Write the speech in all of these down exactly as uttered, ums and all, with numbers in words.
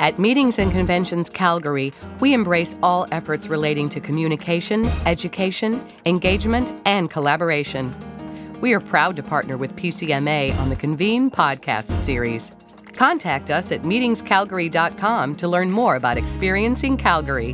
At Meetings and Conventions Calgary, we embrace all efforts relating to communication, education, engagement, and collaboration. We are proud to partner with P C M A on the Convene podcast series. Contact us at meetings calgary dot com to learn more about experiencing Calgary.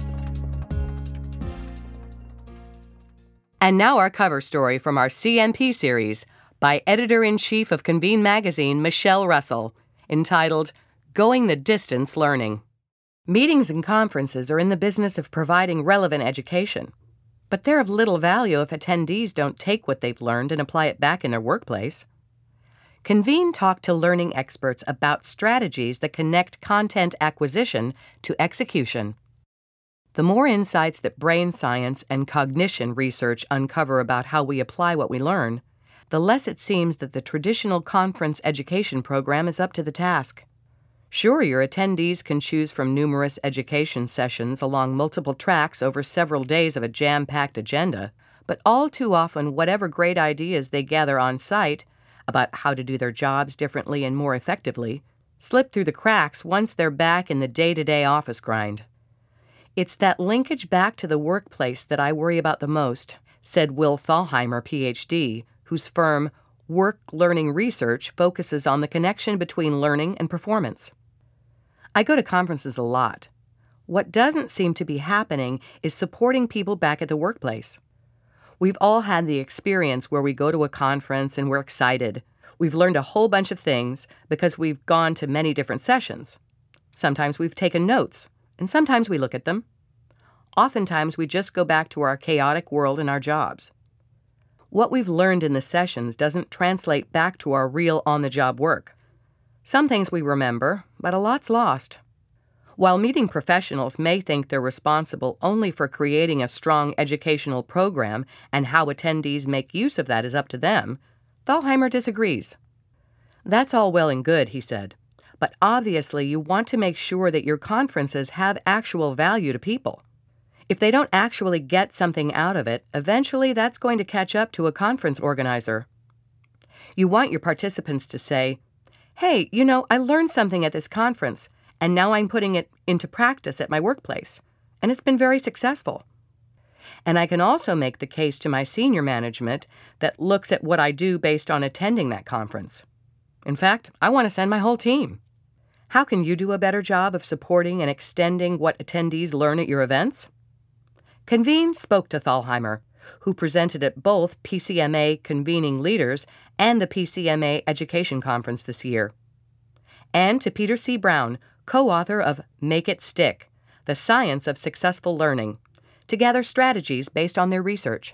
And now our cover story from our C M P series by Editor-in-Chief of Convene Magazine, Michelle Russell, entitled Going the Distance Learning. Meetings and conferences are in the business of providing relevant education, but they're of little value if attendees don't take what they've learned and apply it back in their workplace. Convene talked to learning experts about strategies that connect content acquisition to execution. The more insights that brain science and cognition research uncover about how we apply what we learn, the less it seems that the traditional conference education program is up to the task. Sure, your attendees can choose from numerous education sessions along multiple tracks over several days of a jam-packed agenda, but all too often whatever great ideas they gather on site about how to do their jobs differently and more effectively slip through the cracks once they're back in the day-to-day office grind. It's that linkage back to the workplace that I worry about the most, said Will Thalheimer, P H D, whose firm Work Learning Research focuses on the connection between learning and performance. I go to conferences a lot. What doesn't seem to be happening is supporting people back at the workplace. We've all had the experience where we go to a conference and we're excited. We've learned a whole bunch of things because we've gone to many different sessions. Sometimes we've taken notes, and sometimes we look at them. Oftentimes we just go back to our chaotic world and our jobs. What we've learned in the sessions doesn't translate back to our real on-the-job work. Some things we remember, but a lot's lost. While meeting professionals may think they're responsible only for creating a strong educational program and how attendees make use of that is up to them, Thalheimer disagrees. That's all well and good, he said, but obviously you want to make sure that your conferences have actual value to people. If they don't actually get something out of it, eventually that's going to catch up to a conference organizer. You want your participants to say, hey, you know, I learned something at this conference, and now I'm putting it into practice at my workplace, and it's been very successful. And I can also make the case to my senior management that looks at what I do based on attending that conference. In fact, I want to send my whole team. How can you do a better job of supporting and extending what attendees learn at your events? Convene spoke to Thalheimer, who presented at both P C M A Convening Leaders and the P C M A Education Conference this year. And to Peter C. Brown, co-author of Make It Stick, The Science of Successful Learning, to gather strategies based on their research.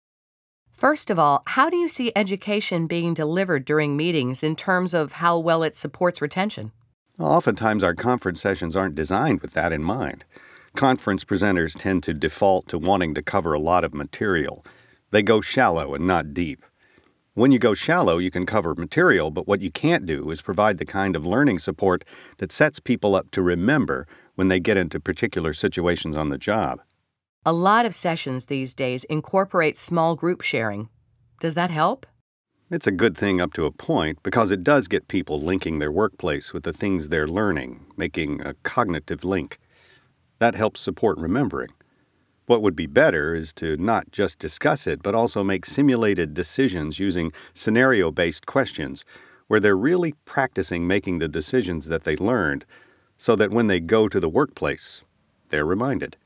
First of all, how do you see education being delivered during meetings in terms of how well it supports retention? Oftentimes our conference sessions aren't designed with that in mind. Conference presenters tend to default to wanting to cover a lot of material. They go shallow and not deep. When you go shallow, you can cover material, but what you can't do is provide the kind of learning support that sets people up to remember when they get into particular situations on the job. A lot of sessions these days incorporate small group sharing. Does that help? It's a good thing up to a point because it does get people linking their workplace with the things they're learning, making a cognitive link. That helps support remembering. What would be better is to not just discuss it, but also make simulated decisions using scenario-based questions where they're really practicing making the decisions that they learned so that when they go to the workplace, they're reminded.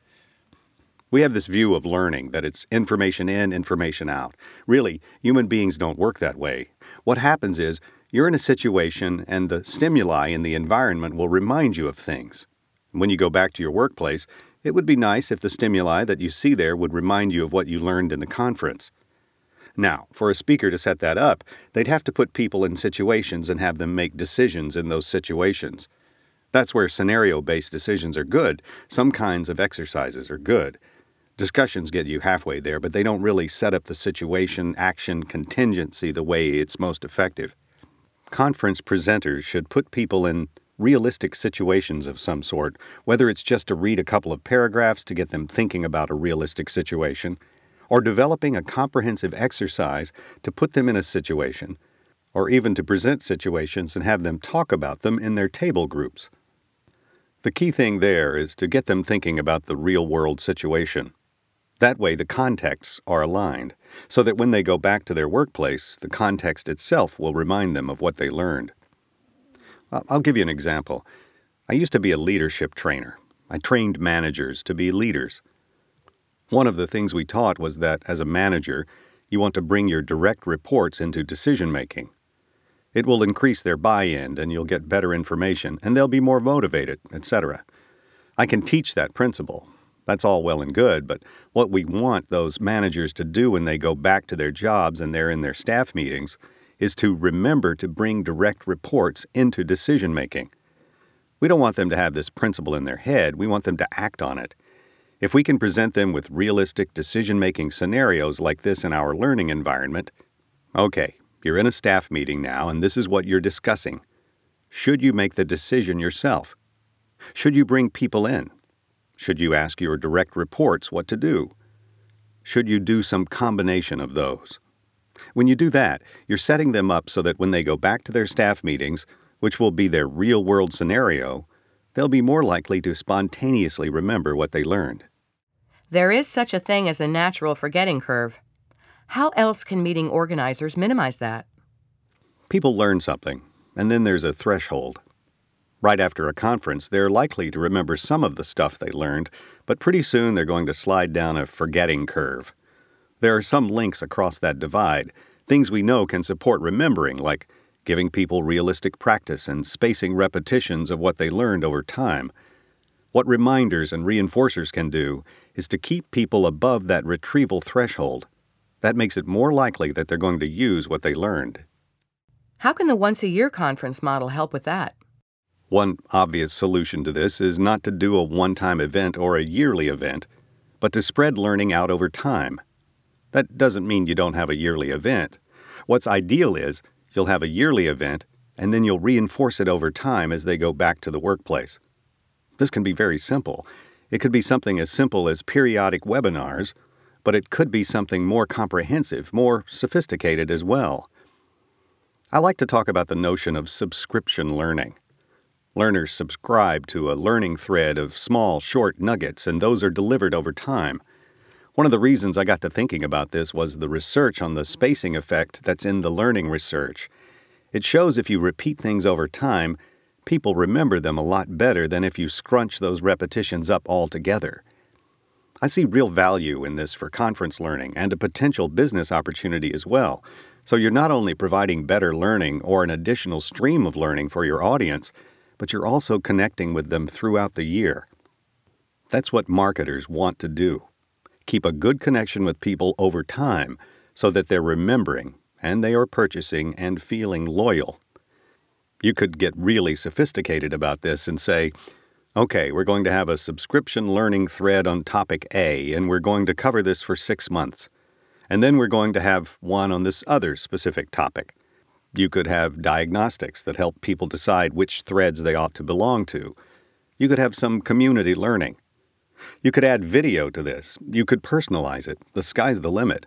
We have this view of learning that it's information in, information out. Really, human beings don't work that way. What happens is you're in a situation and the stimuli in the environment will remind you of things. When you go back to your workplace, it would be nice if the stimuli that you see there would remind you of what you learned in the conference. Now, for a speaker to set that up, they'd have to put people in situations and have them make decisions in those situations. That's where scenario-based decisions are good. Some kinds of exercises are good. Discussions get you halfway there, but they don't really set up the situation, action, contingency the way it's most effective. Conference presenters should put people in realistic situations of some sort, whether it's just to read a couple of paragraphs to get them thinking about a realistic situation, or developing a comprehensive exercise to put them in a situation, or even to present situations and have them talk about them in their table groups. The key thing there is to get them thinking about the real-world situation. That way the contexts are aligned, so that when they go back to their workplace, the context itself will remind them of what they learned. I'll give you an example. I used to be a leadership trainer. I trained managers to be leaders. One of the things we taught was that, as a manager, you want to bring your direct reports into decision-making. It will increase their buy-in, and you'll get better information, and they'll be more motivated, et cetera. I can teach that principle. That's all well and good, but what we want those managers to do when they go back to their jobs and they're in their staff meetings is to remember to bring direct reports into decision-making. We don't want them to have this principle in their head. We want them to act on it. If we can present them with realistic decision-making scenarios like this in our learning environment, okay, you're in a staff meeting now, and this is what you're discussing. Should you make the decision yourself? Should you bring people in? Should you ask your direct reports what to do? Should you do some combination of those? When you do that, you're setting them up so that when they go back to their staff meetings, which will be their real-world scenario, they'll be more likely to spontaneously remember what they learned. There is such a thing as a natural forgetting curve. How else can meeting organizers minimize that? People learn something, and then there's a threshold. Right after a conference, they're likely to remember some of the stuff they learned, but pretty soon they're going to slide down a forgetting curve. There are some links across that divide, things we know can support remembering, like giving people realistic practice and spacing repetitions of what they learned over time. What reminders and reinforcers can do is to keep people above that retrieval threshold. That makes it more likely that they're going to use what they learned. How can the once-a-year conference model help with that? One obvious solution to this is not to do a one-time event or a yearly event, but to spread learning out over time. That doesn't mean you don't have a yearly event. What's ideal is you'll have a yearly event, and then you'll reinforce it over time as they go back to the workplace. This can be very simple. It could be something as simple as periodic webinars, but it could be something more comprehensive, more sophisticated as well. I like to talk about the notion of subscription learning. Learners subscribe to a learning thread of small, short nuggets, and those are delivered over time. One of the reasons I got to thinking about this was the research on the spacing effect that's in the learning research. It shows if you repeat things over time, people remember them a lot better than if you scrunch those repetitions up all together. I see real value in this for conference learning and a potential business opportunity as well. So you're not only providing better learning or an additional stream of learning for your audience, but you're also connecting with them throughout the year. That's what marketers want to do. Keep a good connection with people over time so that they're remembering and they are purchasing and feeling loyal. You could get really sophisticated about this and say, okay, we're going to have a subscription learning thread on topic A, and we're going to cover this for six months. And then we're going to have one on this other specific topic. You could have diagnostics that help people decide which threads they ought to belong to. You could have some community learning. You could add video to this. You could personalize it. The sky's the limit.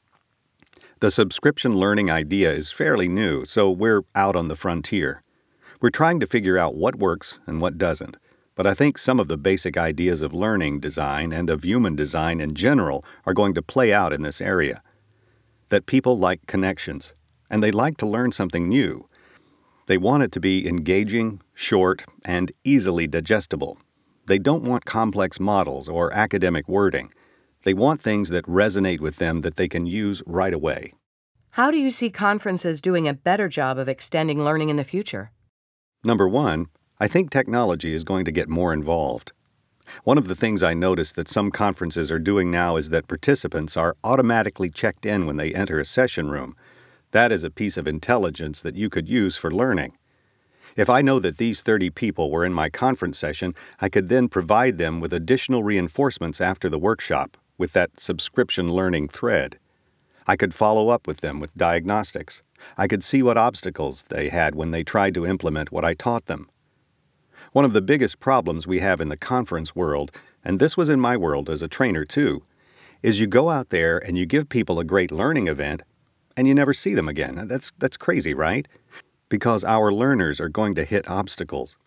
The subscription learning idea is fairly new, so we're out on the frontier. We're trying to figure out what works and what doesn't, but I think some of the basic ideas of learning design and of human design in general are going to play out in this area. That people like connections, and they like to learn something new. They want it to be engaging, short, and easily digestible. They don't want complex models or academic wording. They want things that resonate with them that they can use right away. How do you see conferences doing a better job of extending learning in the future? Number one, I think technology is going to get more involved. One of the things I notice that some conferences are doing now is that participants are automatically checked in when they enter a session room. That is a piece of intelligence that you could use for learning. If I know that these thirty people were in my conference session, I could then provide them with additional reinforcements after the workshop with that subscription learning thread. I could follow up with them with diagnostics. I could see what obstacles they had when they tried to implement what I taught them. One of the biggest problems we have in the conference world, and this was in my world as a trainer too, is you go out there and you give people a great learning event and you never see them again. That's, that's crazy, right? Because our learners are going to hit obstacles.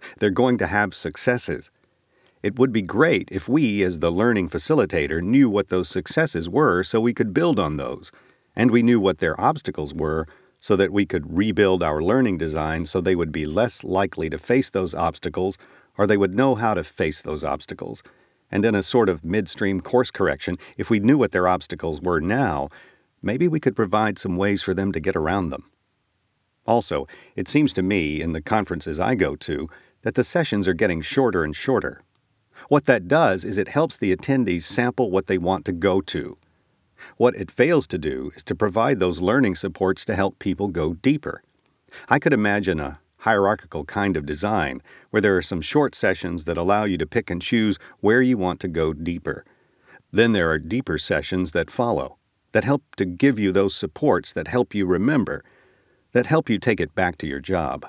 They're going to have successes. It would be great if we, as the learning facilitator, knew what those successes were so we could build on those, and we knew what their obstacles were so that we could rebuild our learning design so they would be less likely to face those obstacles, or they would know how to face those obstacles. And in a sort of midstream course correction, if we knew what their obstacles were now, maybe we could provide some ways for them to get around them. Also, it seems to me, in the conferences I go to, that the sessions are getting shorter and shorter. What that does is it helps the attendees sample what they want to go to. What it fails to do is to provide those learning supports to help people go deeper. I could imagine a hierarchical kind of design where there are some short sessions that allow you to pick and choose where you want to go deeper. Then there are deeper sessions that follow, that help to give you those supports that help you remember, that help you take it back to your job.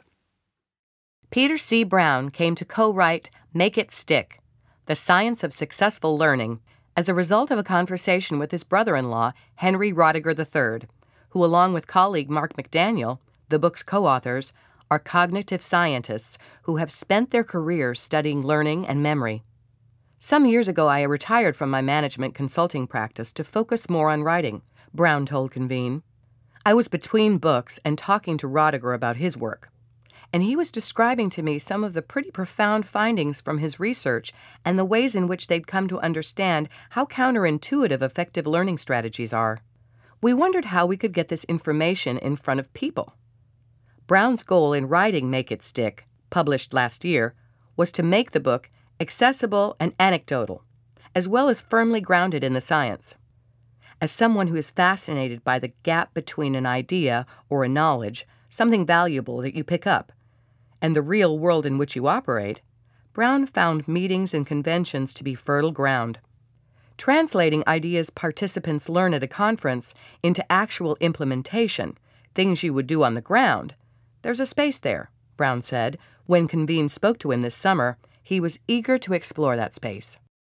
Peter C. Brown came to co-write Make It Stick, The Science of Successful Learning, as a result of a conversation with his brother-in-law, Henry Roediger the third, who, along with colleague Mark McDaniel, the book's co-authors, are cognitive scientists who have spent their careers studying learning and memory. Some years ago, I retired from my management consulting practice to focus more on writing, Brown told Convene. I was between books and talking to Roediger about his work, and he was describing to me some of the pretty profound findings from his research and the ways in which they'd come to understand how counterintuitive effective learning strategies are. We wondered how we could get this information in front of people. Brown's goal in writing Make It Stick, published last year, was to make the book accessible and anecdotal, as well as firmly grounded in the science. As someone who is fascinated by the gap between an idea or a knowledge, something valuable that you pick up, and the real world in which you operate, Brown found meetings and conventions to be fertile ground. Translating ideas participants learn at a conference into actual implementation, things you would do on the ground, there's a space there, Brown said. When Convene spoke to him this summer, he was eager to explore that space.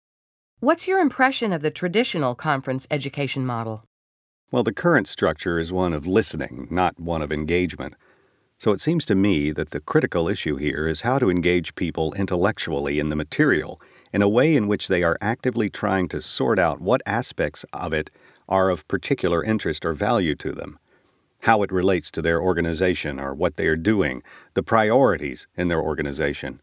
What's your impression of the traditional conference education model? Well, the current structure is one of listening, not one of engagement. So it seems to me that the critical issue here is how to engage people intellectually in the material in a way in which they are actively trying to sort out what aspects of it are of particular interest or value to them, how it relates to their organization or what they are doing, the priorities in their organization.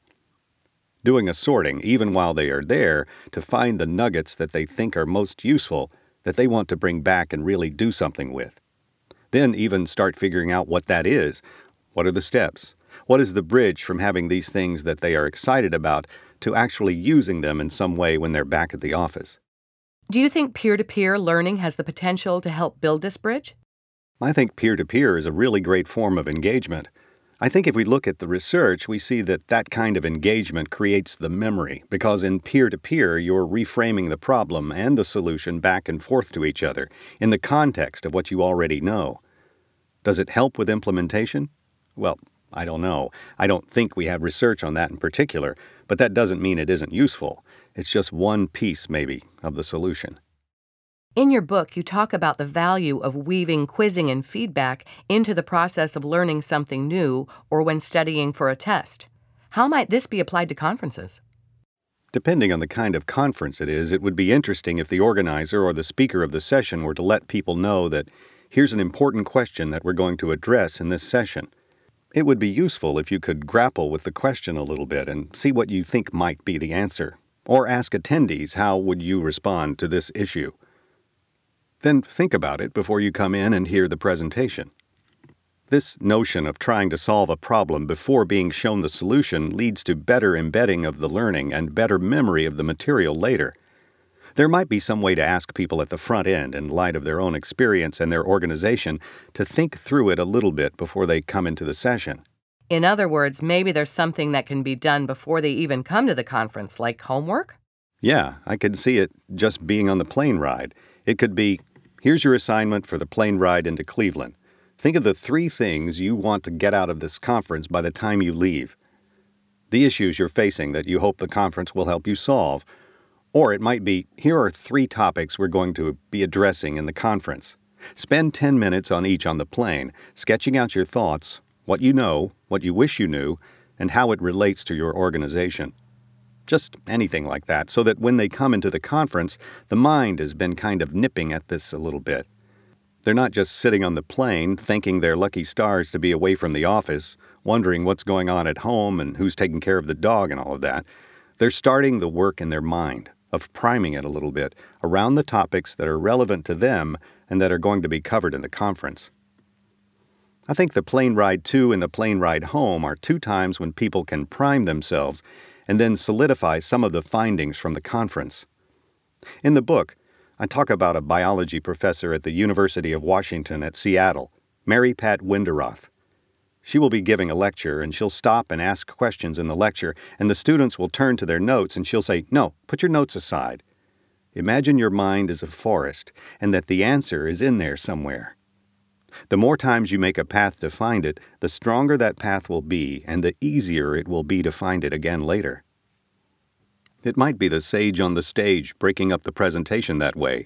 Doing a sorting, even while they are there, to find the nuggets that they think are most useful, that they want to bring back and really do something with. Then even start figuring out what that is. What are the steps? What is the bridge from having these things that they are excited about to actually using them in some way when they're back at the office? Do you think peer-to-peer learning has the potential to help build this bridge? I think peer-to-peer is a really great form of engagement. I think if we look at the research, we see that that kind of engagement creates the memory, because in peer-to-peer, you're reframing the problem and the solution back and forth to each other in the context of what you already know. Does it help with implementation? Well, I don't know. I don't think we have research on that in particular, but that doesn't mean it isn't useful. It's just one piece, maybe, of the solution. In your book, you talk about the value of weaving quizzing and feedback into the process of learning something new or when studying for a test. How might this be applied to conferences? Depending on the kind of conference it is, it would be interesting if the organizer or the speaker of the session were to let people know that here's an important question that we're going to address in this session. It would be useful if you could grapple with the question a little bit and see what you think might be the answer, or ask attendees how would you respond to this issue. Then think about it before you come in and hear the presentation. This notion of trying to solve a problem before being shown the solution leads to better embedding of the learning and better memory of the material later. There might be some way to ask people at the front end, in light of their own experience and their organization, to think through it a little bit before they come into the session. In other words, maybe there's something that can be done before they even come to the conference, like homework? Yeah, I could see it just being on the plane ride. It could be, here's your assignment for the plane ride into Cleveland. Think of the three things you want to get out of this conference by the time you leave. The issues you're facing that you hope the conference will help you solve. Or it might be, here are three topics we're going to be addressing in the conference. Spend ten minutes on each on the plane, sketching out your thoughts, what you know, what you wish you knew, and how it relates to your organization. Just anything like that, so that when they come into the conference, the mind has been kind of nipping at this a little bit. They're not just sitting on the plane, thanking their lucky stars to be away from the office, wondering what's going on at home and who's taking care of the dog and all of that. They're starting the work in their mind of priming it a little bit around the topics that are relevant to them and that are going to be covered in the conference. I think the plane ride to and the plane ride home are two times when people can prime themselves and then solidify some of the findings from the conference. In the book, I talk about a biology professor at the University of Washington at Seattle, Mary Pat Winderoth. She will be giving a lecture, and she'll stop and ask questions in the lecture, and the students will turn to their notes, and she'll say, "No, put your notes aside. Imagine your mind is a forest, and that the answer is in there somewhere. The more times you make a path to find it, the stronger that path will be, and the easier it will be to find it again later." It might be the sage on the stage breaking up the presentation that way.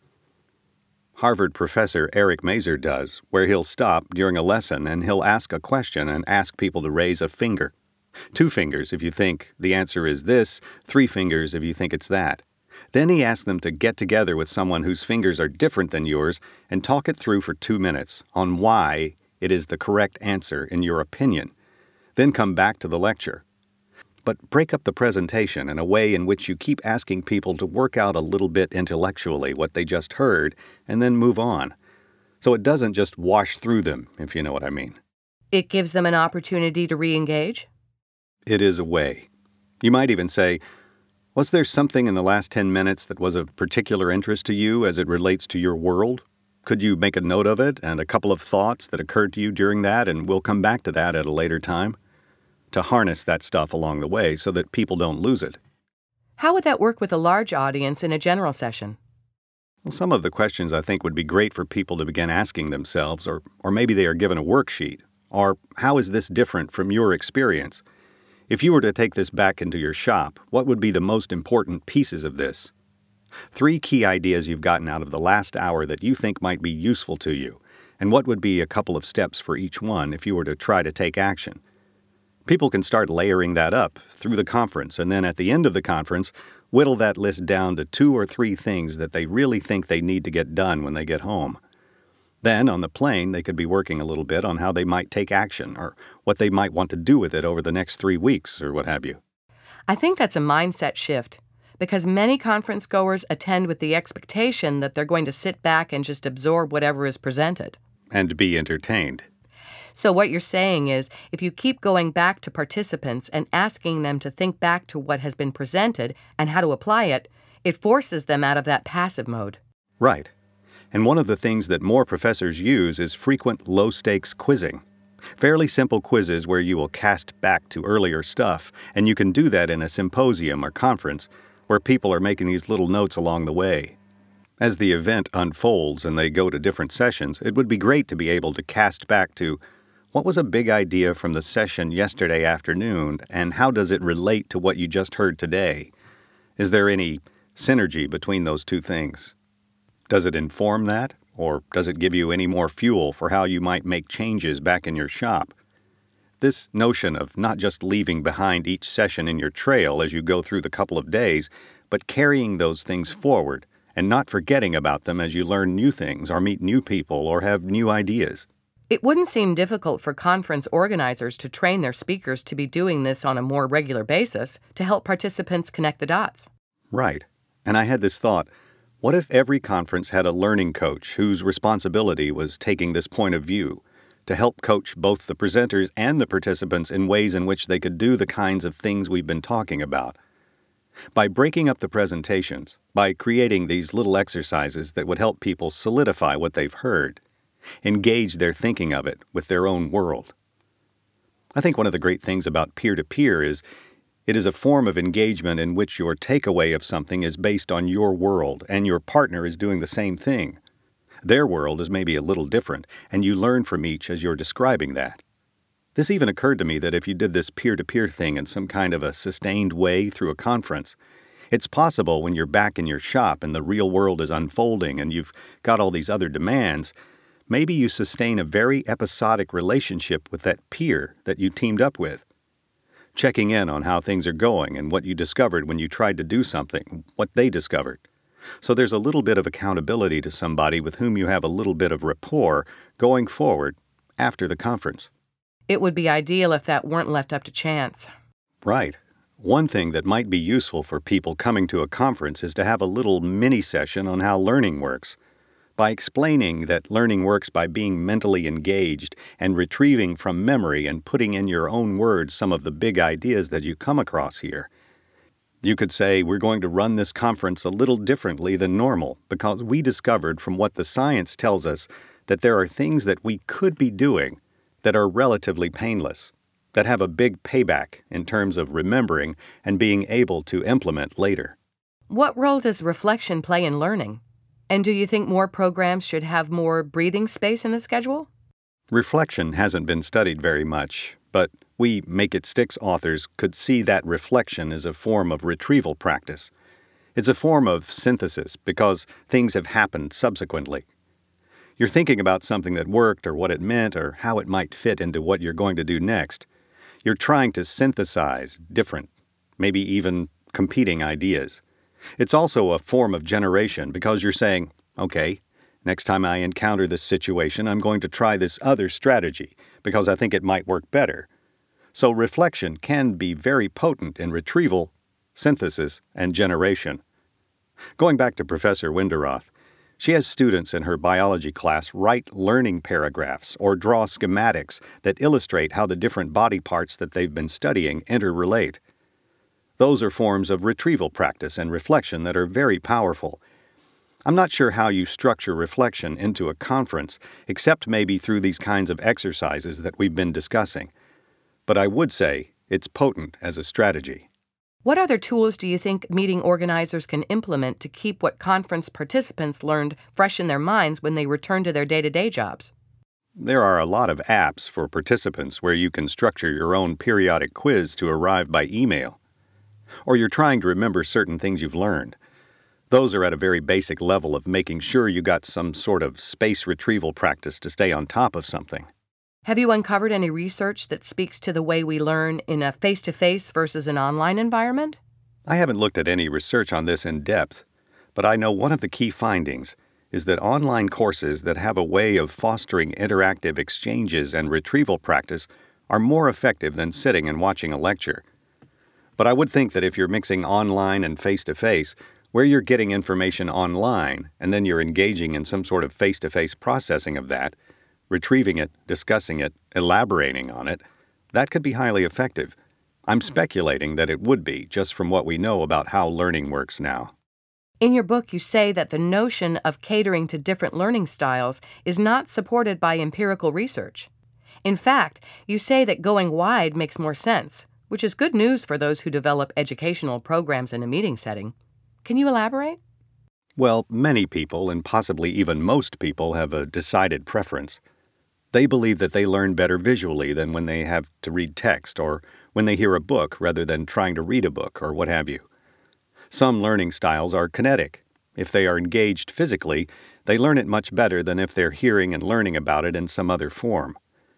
Harvard professor Eric Mazer does, where he'll stop during a lesson and he'll ask a question and ask people to raise a finger. Two fingers if you think the answer is this, three fingers if you think it's that. Then he asks them to get together with someone whose fingers are different than yours and talk it through for two minutes on why it is the correct answer in your opinion. Then come back to the lecture. But break up the presentation in a way in which you keep asking people to work out a little bit intellectually what they just heard and then move on. So it doesn't just wash through them, if you know what I mean. It gives them an opportunity to re-engage? It is a way. You might even say, was there something in the last ten minutes that was of particular interest to you as it relates to your world? Could you make a note of it and a couple of thoughts that occurred to you during that, and we'll come back to that at a later time? To harness that stuff along the way so that people don't lose it. How would that work with a large audience in a general session? Well, some of the questions I think would be great for people to begin asking themselves, or, or maybe they are given a worksheet, or how is this different from your experience? If you were to take this back into your shop, what would be the most important pieces of this? Three key ideas you've gotten out of the last hour that you think might be useful to you, and what would be a couple of steps for each one if you were to try to take action? People can start layering that up through the conference, and then at the end of the conference, whittle that list down to two or three things that they really think they need to get done when they get home. Then, on the plane, they could be working a little bit on how they might take action, or what they might want to do with it over the next three weeks, or what have you. I think that's a mindset shift, because many conference goers attend with the expectation that they're going to sit back and just absorb whatever is presented. And be entertained. So what you're saying is, if you keep going back to participants and asking them to think back to what has been presented and how to apply it, it forces them out of that passive mode. Right. And one of the things that more professors use is frequent low-stakes quizzing. Fairly simple quizzes where you will cast back to earlier stuff, and you can do that in a symposium or conference where people are making these little notes along the way. As the event unfolds and they go to different sessions, it would be great to be able to cast back to, what was a big idea from the session yesterday afternoon, and how does it relate to what you just heard today? Is there any synergy between those two things? Does it inform that, or does it give you any more fuel for how you might make changes back in your shop? This notion of not just leaving behind each session in your trail as you go through the couple of days, but carrying those things forward and not forgetting about them as you learn new things or meet new people or have new ideas. It wouldn't seem difficult for conference organizers to train their speakers to be doing this on a more regular basis to help participants connect the dots. Right. And I had this thought, what if every conference had a learning coach whose responsibility was taking this point of view to help coach both the presenters and the participants in ways in which they could do the kinds of things we've been talking about? By breaking up the presentations, by creating these little exercises that would help people solidify what they've heard, engage their thinking of it with their own world. I think one of the great things about peer-to-peer is it is a form of engagement in which your takeaway of something is based on your world, and your partner is doing the same thing. Their world is maybe a little different, and you learn from each as you're describing that. This even occurred to me that if you did this peer-to-peer thing in some kind of a sustained way through a conference, it's possible when you're back in your shop and the real world is unfolding and you've got all these other demands, maybe you sustain a very episodic relationship with that peer that you teamed up with. checking in on how things are going and what you discovered when you tried to do something, what they discovered. So there's a little bit of accountability to somebody with whom you have a little bit of rapport going forward after the conference. It would be ideal if that weren't left up to chance. Right. One thing that might be useful for people coming to a conference is to have a little mini session on how learning works. By explaining that learning works by being mentally engaged and retrieving from memory and putting in your own words some of the big ideas that you come across here. You could say, we're going to run this conference a little differently than normal because we discovered from what the science tells us that there are things that we could be doing that are relatively painless, that have a big payback in terms of remembering and being able to implement later. What role does reflection play in learning? And do you think more programs should have more breathing space in the schedule? Reflection hasn't been studied very much, but we Make It Sticks authors could see that reflection as a form of retrieval practice. It's a form of synthesis because things have happened subsequently. You're thinking about something that worked or what it meant or how it might fit into what you're going to do next. You're trying to synthesize different, maybe even competing ideas. It's also a form of generation because you're saying, okay, next time I encounter this situation, I'm going to try this other strategy because I think it might work better. So reflection can be very potent in retrieval, synthesis, and generation. Going back to Professor Winderoth, she has students in her biology class write learning paragraphs or draw schematics that illustrate how the different body parts that they've been studying interrelate. Those are forms of retrieval practice and reflection that are very powerful. I'm not sure how you structure reflection into a conference, except maybe through these kinds of exercises that we've been discussing. But I would say it's potent as a strategy. What other tools do you think meeting organizers can implement to keep what conference participants learned fresh in their minds when they return to their day-to-day jobs? There are a lot of apps for participants where you can structure your own periodic quiz to arrive by email. Or you're trying to remember certain things you've learned. Those are at a very basic level of making sure you got some sort of space retrieval practice to stay on top of something. Have you uncovered any research that speaks to the way we learn in a face-to-face versus an online environment? I haven't looked at any research on this in depth, but I know one of the key findings is that online courses that have a way of fostering interactive exchanges and retrieval practice are more effective than sitting and watching a lecture. But I would think that if you're mixing online and face-to-face, where you're getting information online and then you're engaging in some sort of face-to-face processing of that, retrieving it, discussing it, elaborating on it, that could be highly effective. I'm speculating that it would be, just from what we know about how learning works now. In your book, you say that the notion of catering to different learning styles is not supported by empirical research. In fact, you say that going wide makes more sense, which is good news for those who develop educational programs in a meeting setting. Can you elaborate? Well, many people, and possibly even most people, have a decided preference. They believe that they learn better visually than when they have to read text or when they hear a book rather than trying to read a book or what have you. Some learning styles are kinetic. If they are engaged physically, they learn it much better than if they're hearing and learning about it in some other form.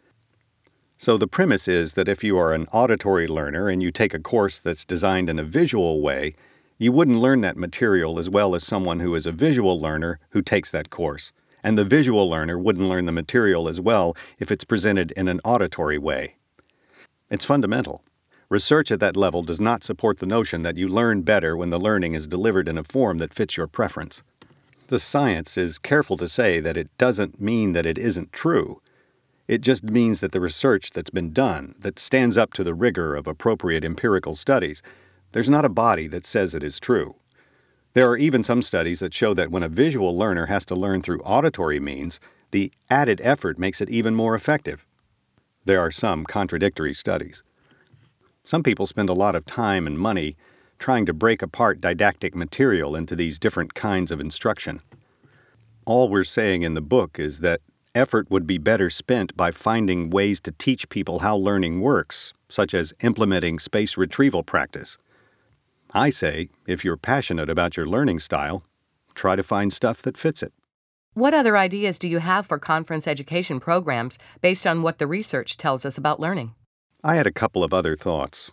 So the premise is that if you are an auditory learner and you take a course that's designed in a visual way, you wouldn't learn that material as well as someone who is a visual learner who takes that course. And the visual learner wouldn't learn the material as well if it's presented in an auditory way. It's fundamental. Research at that level does not support the notion that you learn better when the learning is delivered in a form that fits your preference. The science is careful to say that it doesn't mean that it isn't true. It just means that the research that's been done, that stands up to the rigor of appropriate empirical studies, there's not a body that says it is true. There are even some studies that show that when a visual learner has to learn through auditory means, the added effort makes it even more effective. There are some contradictory studies. Some people spend a lot of time and money trying to break apart didactic material into these different kinds of instruction. All we're saying in the book is that effort would be better spent by finding ways to teach people how learning works, such as implementing space retrieval practice. I say, if you're passionate about your learning style, try to find stuff that fits it. What other ideas do you have for conference education programs based on what the research tells us about learning? I had a couple of other thoughts.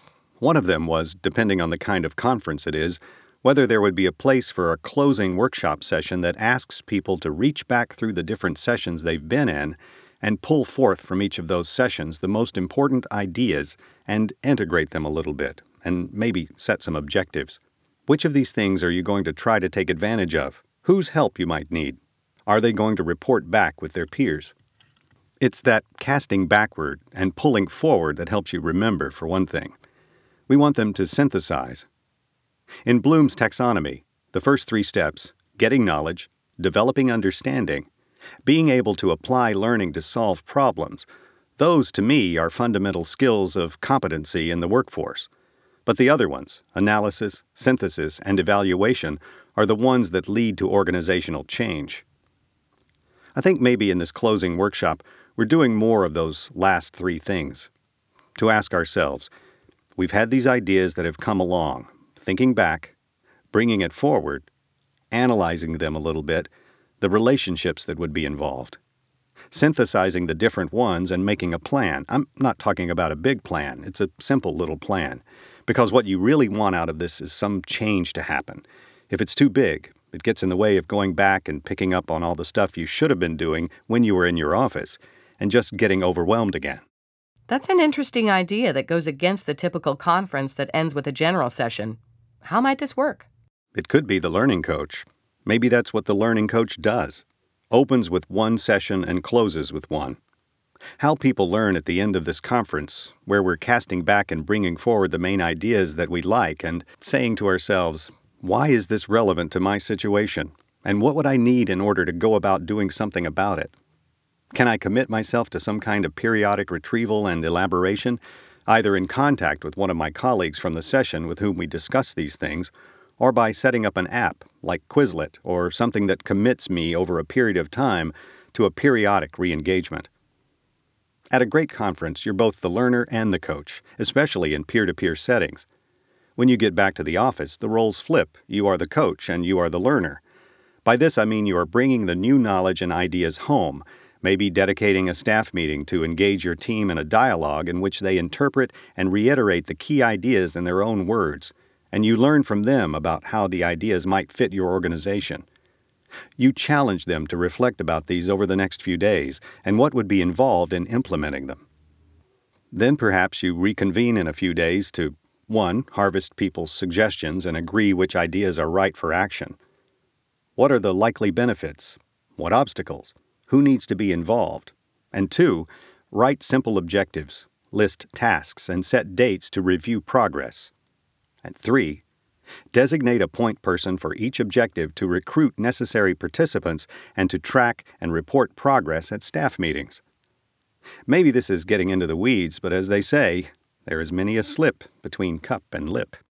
One of them was, depending on the kind of conference it is, whether there would be a place for a closing workshop session that asks people to reach back through the different sessions they've been in and pull forth from each of those sessions the most important ideas and integrate them a little bit, and maybe set some objectives. Which of these things are you going to try to take advantage of? Whose help you might need? Are they going to report back with their peers? It's that casting backward and pulling forward that helps you remember, for one thing. We want them to synthesize. In Bloom's taxonomy, the first three steps, getting knowledge, developing understanding, being able to apply learning to solve problems, those to me are fundamental skills of competency in the workforce. But the other ones, analysis, synthesis, and evaluation, are the ones that lead to organizational change. I think maybe in this closing workshop, we're doing more of those last three things. To ask ourselves, we've had these ideas that have come along, thinking back, bringing it forward, analyzing them a little bit, the relationships that would be involved, synthesizing the different ones and making a plan. I'm not talking about a big plan. It's a simple little plan. Because what you really want out of this is some change to happen. If it's too big, it gets in the way of going back and picking up on all the stuff you should have been doing when you were in your office and just getting overwhelmed again. That's an interesting idea that goes against the typical conference that ends with a general session. How might this work? It could be the learning coach. Maybe that's what the learning coach does. Opens with one session and closes with one. How people learn at the end of this conference, where we're casting back and bringing forward the main ideas that we like and saying to ourselves, why is this relevant to my situation? And what would I need in order to go about doing something about it? Can I commit myself to some kind of periodic retrieval and elaboration, either in contact with one of my colleagues from the session with whom we discuss these things, or by setting up an app like Quizlet or something that commits me over a period of time to a periodic re-engagement? At a great conference, you're both the learner and the coach, especially in peer-to-peer settings. When you get back to the office, the roles flip. You are the coach and you are the learner. By this, I mean you are bringing the new knowledge and ideas home, maybe dedicating a staff meeting to engage your team in a dialogue in which they interpret and reiterate the key ideas in their own words, and you learn from them about how the ideas might fit your organization. You challenge them to reflect about these over the next few days and what would be involved in implementing them. Then perhaps you reconvene in a few days to, one, harvest people's suggestions and agree which ideas are right for action. What are the likely benefits? What obstacles? Who needs to be involved? And two, write simple objectives, list tasks, and set dates to review progress. And three, designate a point person for each objective to recruit necessary participants and to track and report progress at staff meetings. Maybe this is getting into the weeds, but as they say, there is many a slip between cup and lip.